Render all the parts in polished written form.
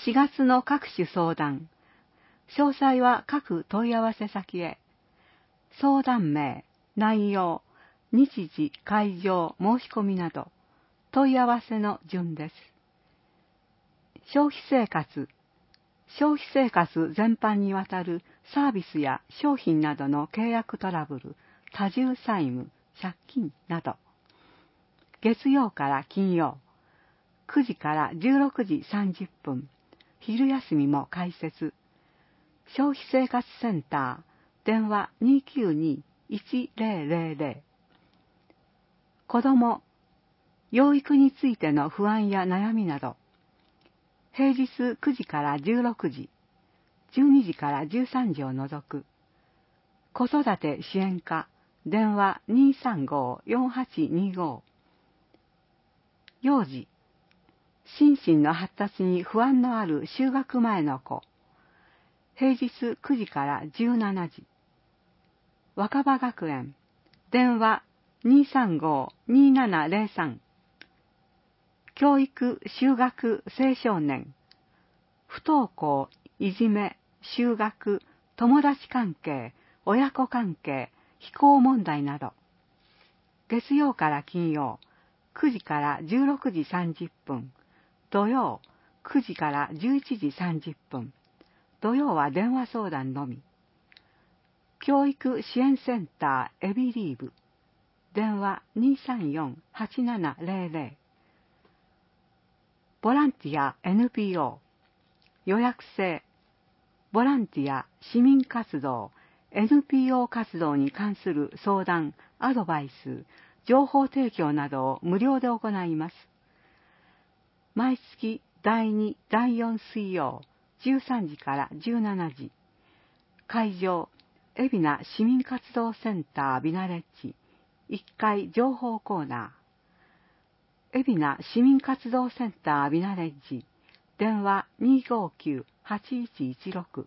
4月の各種相談。詳細は各問い合わせ先へ。相談名、内容、日時、会場、申し込みなど、問い合わせの順です。消費生活全般にわたるサービスや商品などの契約トラブル、多重債務、借金など。月曜から金曜、9時から16時30分、昼休みも開設。消費生活センター、電話 292-1000。子ども、養育についての不安や悩みなど、平日9時から16時、12時から13時を除く。子育て支援課、電話 235-4825。幼児、心身の発達に不安のある就学前の子、平日9時から17時。若葉学園、電話 235-2703。教育、就学、青少年、不登校、いじめ、就学、友達関係、親子関係、非行問題など。月曜から金曜、9時から16時30分、土曜、9時から11時30分、土曜は電話相談のみ。教育支援センターエビリーブ、電話 234-8700。ボランティア NPO、予約制、ボランティア、市民活動、NPO 活動に関する相談、アドバイス、情報提供などを無料で行います。毎月第2、第4水曜、13時から17時。会場、海老名市民活動センタービナレッジ、1階情報コーナー。海老名市民活動センタービナレッジ、電話 259-8116。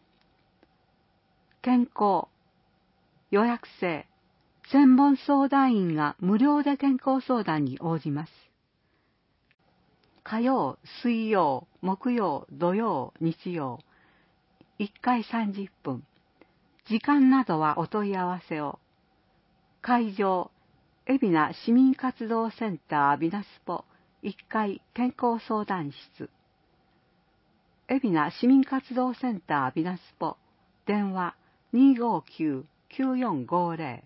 健康、予約制、専門相談員が無料で健康相談に応じます。火曜、水曜、木曜、土曜、日曜、1回30分。時間などはお問い合わせを。会場、海老名市民活動センタービナスポ1階健康相談室。海老名市民活動センタービナスポ、電話 259-9450。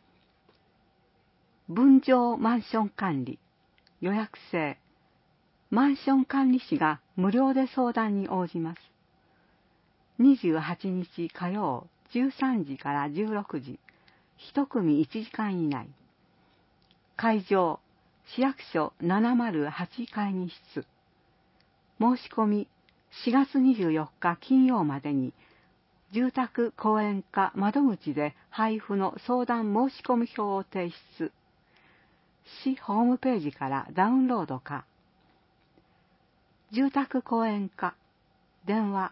分譲マンション管理、予約制。マンション管理士が無料で相談に応じます。28日火曜13時から16時、1組1時間以内。会場、市役所708会議室。申し込み、4月24日金曜までに、住宅公園課窓口で配布の相談申し込み表を提出。市ホームページからダウンロードか。住宅公園課、電話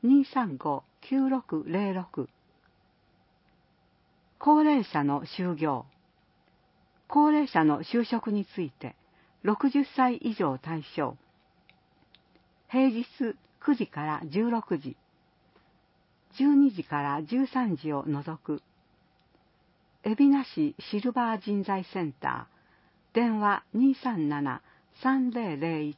235-9606。高齢者の就業。高齢者の就職について、60歳以上対象。平日9時から16時、12時から13時を除く。海老名市シルバー人材センター、電話 237-3001。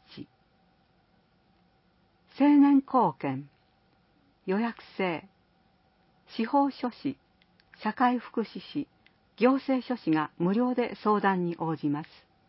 青年貢献、予約制。司法書士、社会福祉士、行政書士が無料で相談に応じます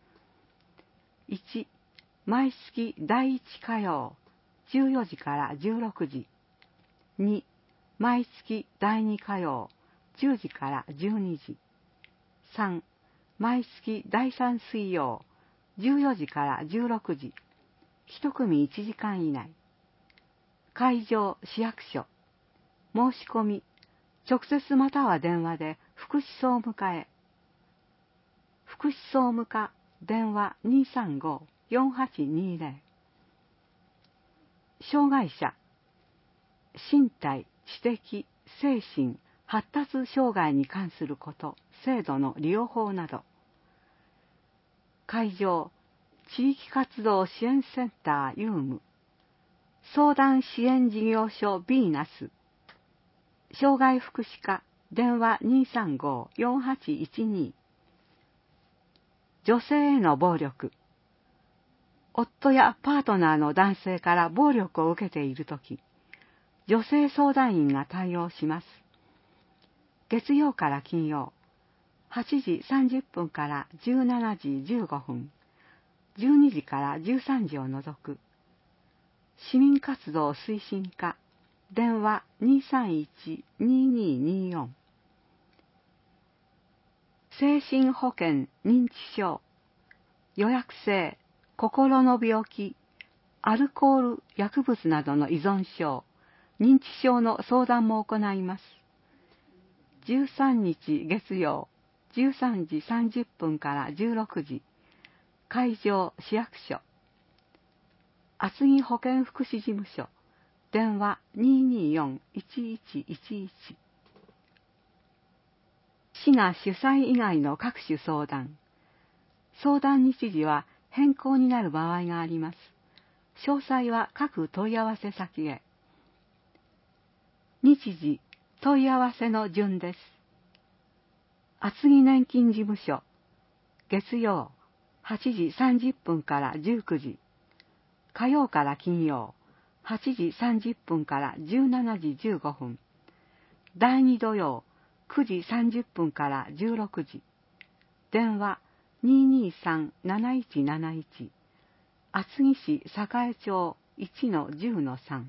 。1、毎月第1火曜、14時から16時。2、毎月第2火曜、10時から12時。3、毎月第3水曜、14時から16時。1組1時間以内。会場、市役所。申し込み、直接または電話で福祉総務課へ。福祉総務課、電話 235-4820。障害者、身体、知的、精神、発達障害に関すること、制度の利用法など。会場、地域活動支援センターユーム。 相談支援事業所ヴィーナス、障害福祉課、電話 235-4812。女性への暴力。夫やパートナーの男性から暴力を受けているとき、女性相談員が対応します。月曜から金曜、8時30分から17時15分、12時から13時を除く。市民活動推進課、電話 231-2224。精神保健認知症、予約制、心の病気、アルコール、薬物などの依存症、認知症の相談も行います。13日月曜、13時30分から16時、会場市役所。厚木保健福祉事務所、電話 224-1111。市が主催以外の各種相談。相談日時は変更になる場合があります。詳細は各問い合わせ先へ。日時、問い合わせの順です。厚木年金事務所、月曜、8時30分から19時。火曜から金曜、8時30分から17時15分。第2土曜、9時30分から16時。電話 223-7171。厚木市栄町 1-10-3。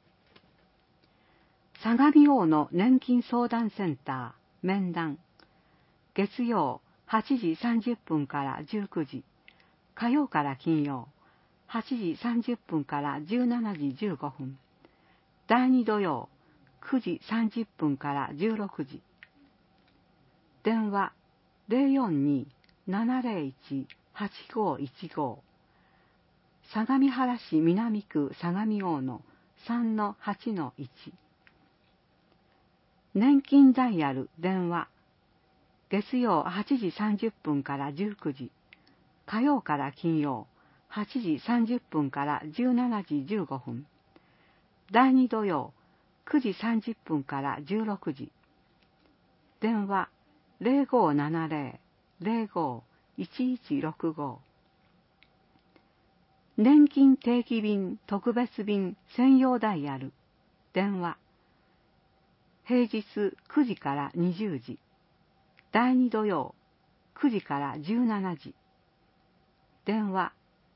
相模大野年金相談センター、面談。月曜、8時30分から19時。火曜から金曜、8時30分から17時15分。第2土曜、9時30分から16時。電話 042-701-8515。相模原市南区相模大野 3-8-1。年金ダイヤル電話。月曜8時30分から19時。火曜から金曜、8時30分から17時15分。第2土曜、9時30分から16時。電話 0570-05-1165。年金定期便特別便専用ダイヤル。電話。平日9時から20時。第2土曜、9時から17時。電話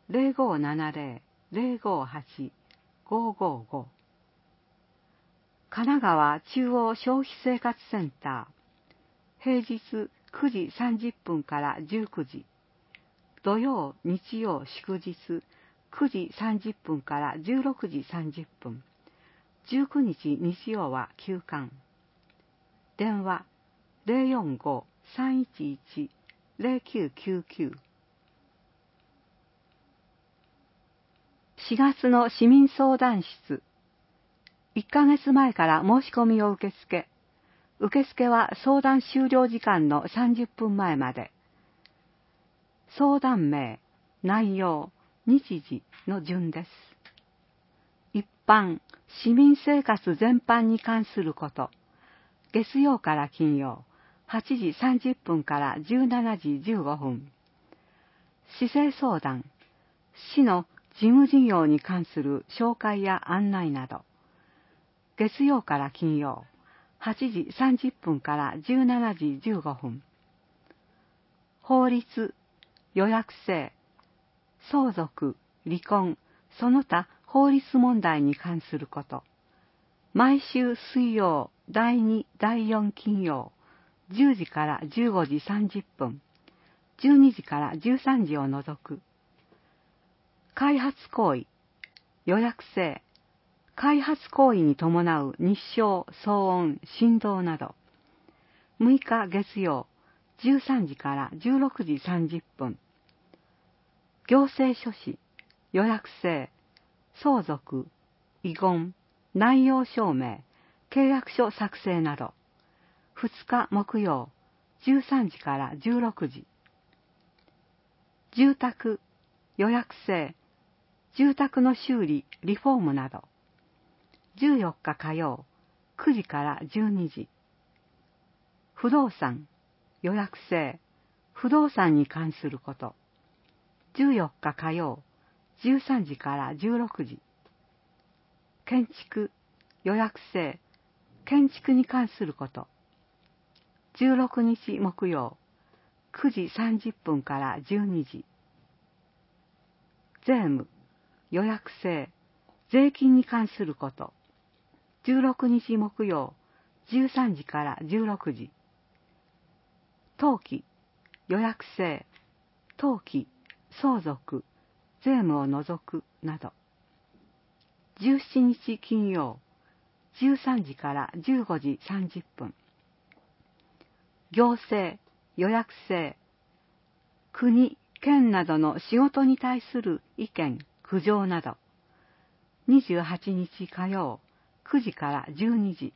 0570-058-555。神奈川中央消費生活センター。平日9時30分から19時。土曜、日曜、祝日9時30分から16時30分。19日日曜は休館。電話 045-311-0999。4月の市民相談室。1ヶ月前から申し込みを受付。受付は相談終了時間の30分前まで。相談名、内容、日時の順です。一般、市民生活全般に関すること。月曜から金曜、8時30分から17時15分。市政相談、市の事務事業に関する紹介や案内など。月曜から金曜、8時30分から17時15分。法律、予約制、相続、離婚、その他法律問題に関すること。毎週水曜、第2、第4金曜、10時から15時30分、12時から13時を除く。開発行為、予約制、開発行為に伴う日照、騒音、振動など。6日月曜、13時から16時30分。行政書士、予約制、相続、遺言、内容証明、契約書作成など。2日木曜、13時から16時。住宅、予約制、住宅の修理、リフォームなど。 14日火曜、9時から12時。不動産、予約制、不動産に関すること。14日火曜、13時から16時。建築、予約制、建築に関すること。16日木曜、9時30分から12時。税務、予約制、税金に関すること。16日木曜、13時から16時。登記、予約制、登記、相続、税務を除くなど。17日金曜、13時から15時30分。行政、予約制、国、県などの仕事に対する意見、苦情など。28日火曜、9時から12時。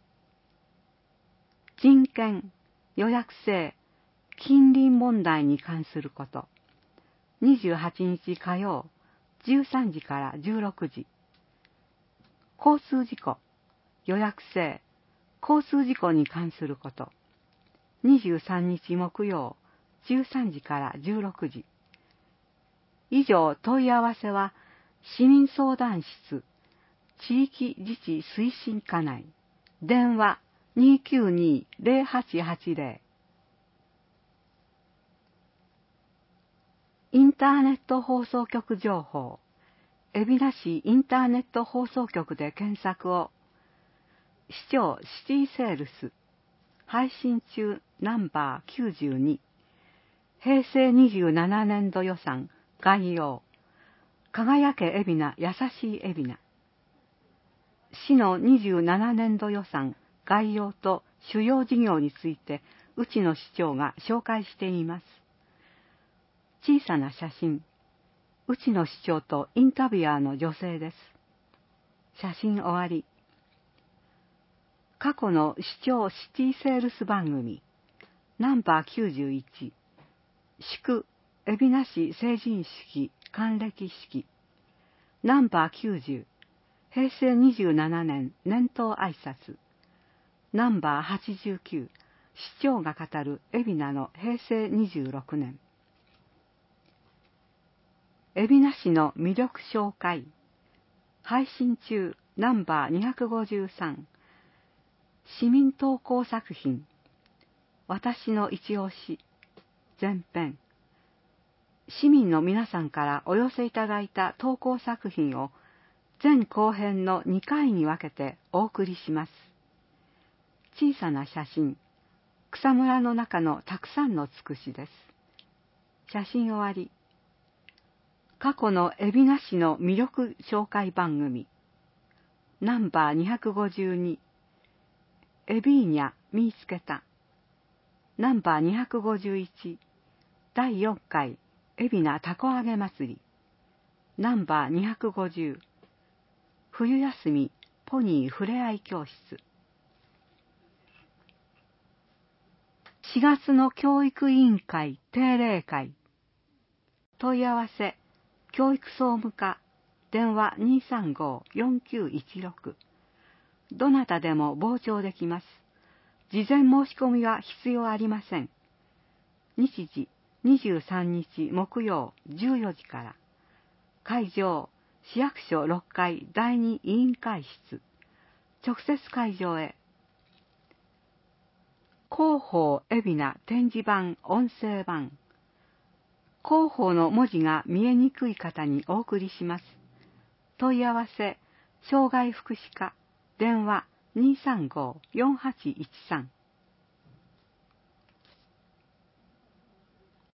人権、予約制、近隣問題に関すること。28日火曜、13時から16時。交通事故、予約制、交通事故に関すること。23日木曜、13時から16時。以上問い合わせは、市民相談室、地域自治推進課内、電話 292-0880。インターネット放送局情報、海老名市インターネット放送局で検索を。市長シティセールス、配信中ナンバー92、平成27年度予算概要、輝け海老名優しい海老名。市の27年度予算概要と主要事業について内野市長が紹介しています。小さな写真、内野市長とインタビュアーの女性です。写真終わり。過去の市長シティセールス番組、ナンバー91、祝海老名市成人式還暦式、ナンバー90、平成27年年頭挨拶、ナンバー89、市長が語る海老名の平成26年。海老名市の魅力紹介、配信中ナンバー253、市民投稿作品、私の一押し、前編。市民の皆さんからお寄せいただいた投稿作品を前後編の2回に分けてお送りします。小さな写真、草むらの中のたくさんのつくしです。写真終わり。過去の海老名市の魅力紹介番組、ナンバー252、エビーニャ見つけた。ナンバー251、第4回海老名たこ揚げ祭り。ナンバー250、冬休みポニーふれあい教室。4月の教育委員会定例会。問い合わせ、教育総務課、電話 235-4916。どなたでも傍聴できます。事前申し込みは必要ありません。日時23日木曜14時から。会場、市役所6階第2委員会室。直接会場へ。広報海老名展示板音声版。広報の文字が見えにくい方にお送りします。問い合わせ、障害福祉課、電話 235-4813。